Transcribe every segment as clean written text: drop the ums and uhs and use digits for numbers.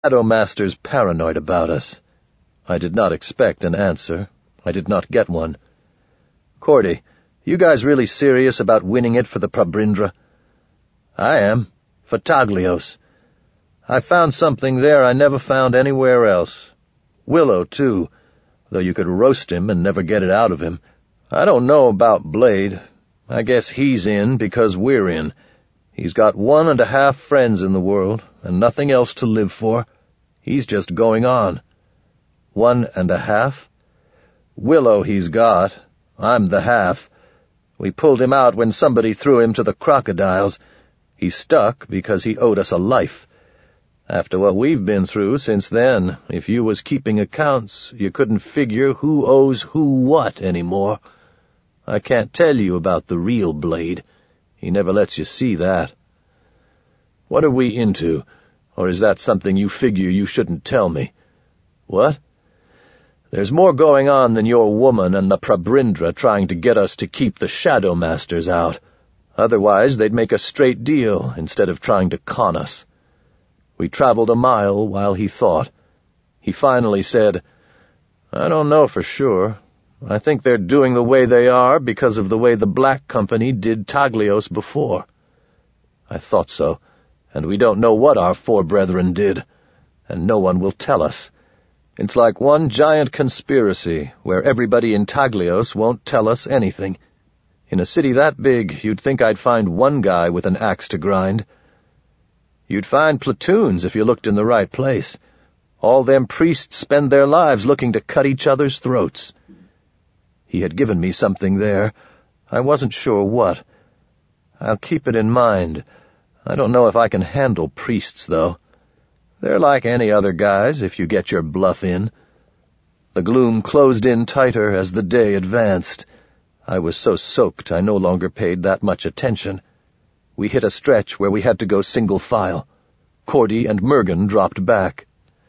Shadowmaster's paranoid about us. I did not expect an answer. I did not get one. Cordy, you guys really serious about winning it for the Prabrindra? I am. For Taglios. I found something there I never found anywhere else. Willow, too, though you could roast him and never get it out of him. I don't know about Blade. I guess he's in because we're in. He's got 1.5 friends in the world, and nothing else to live for. He's just going on. 1.5? Willow he's got. I'm the half. We pulled him out when somebody threw him to the crocodiles. He stuck because he owed us a life. After what we've been through since then, if you was keeping accounts, you couldn't figure who owes who what anymore. I can't tell you about the real Blade. He never lets you see that. What are we into? Or is that something you figure you shouldn't tell me? What? There's more going on than your woman and the Prabrindra trying to get us to keep the Shadowmasters out. Otherwise, they'd make a straight deal instead of trying to con us. We traveled a mile while he thought. He finally said, I don't know for sure. I think they're doing the way they are because of the way the Black Company did Taglios before. I thought so, and we don't know what our 4 brethren did, and no one will tell us. It's like one giant conspiracy where everybody in Taglios won't tell us anything. In a city that big, you'd think I'd find one guy with an axe to grind. You'd find platoons if you looked in the right place. All them priests spend their lives looking to cut each other's throats. He had given me something there. I wasn't sure what. I'll keep it in mind. I don't know if I can handle priests, though. They're like any other guys if you get your bluff in. The gloom closed in tighter as the day advanced. I was so soaked I no longer paid that much attention. We hit a stretch where we had to go single file. Cordy and Mergen dropped back.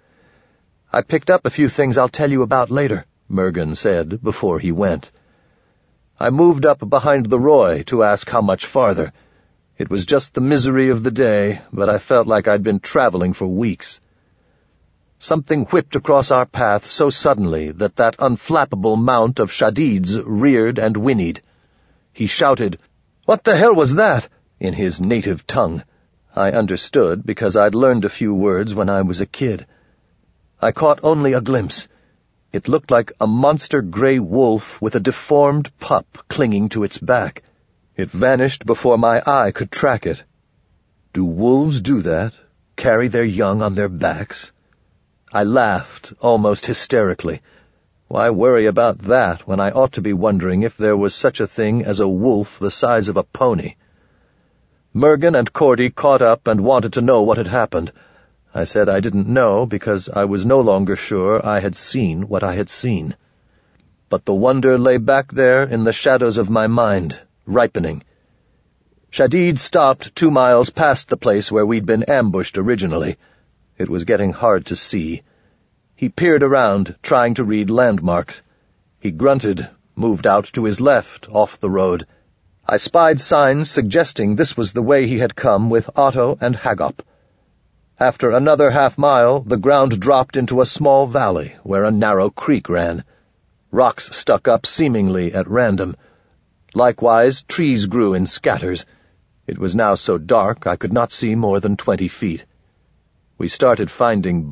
I picked up a few things I'll tell you about later, Mergen said before he went. I moved up behind the Roy to ask how much farther. It was just the misery of the day, but I felt like I'd been traveling for weeks. Something whipped across our path so suddenly that unflappable mount of Shadid's reared and whinnied. He shouted, "What the hell was that?" in his native tongue. I understood because I'd learned a few words when I was a kid. I caught only a glimpse. It looked like a monster gray wolf with a deformed pup clinging to its back. It vanished before my eye could track it. Do wolves do that? Carry their young on their backs? I laughed, almost hysterically. Why worry about that when I ought to be wondering if there was such a thing as a wolf the size of a pony? Mergen and Cordy caught up and wanted to know what had happened. I said I didn't know because I was no longer sure I had seen what I had seen. But the wonder lay back there in the shadows of my mind, ripening. Shadid stopped 2 miles past the place where we'd been ambushed originally. It was getting hard to see. He peered around, trying to read landmarks. He grunted, moved out to his left, off the road. I spied signs suggesting this was the way he had come with Otto and Hagop. After another half-mile, the ground dropped into a small valley where a narrow creek ran. Rocks stuck up seemingly at random. Likewise, trees grew in scatters. It was now so dark I could not see more than 20 feet. We started finding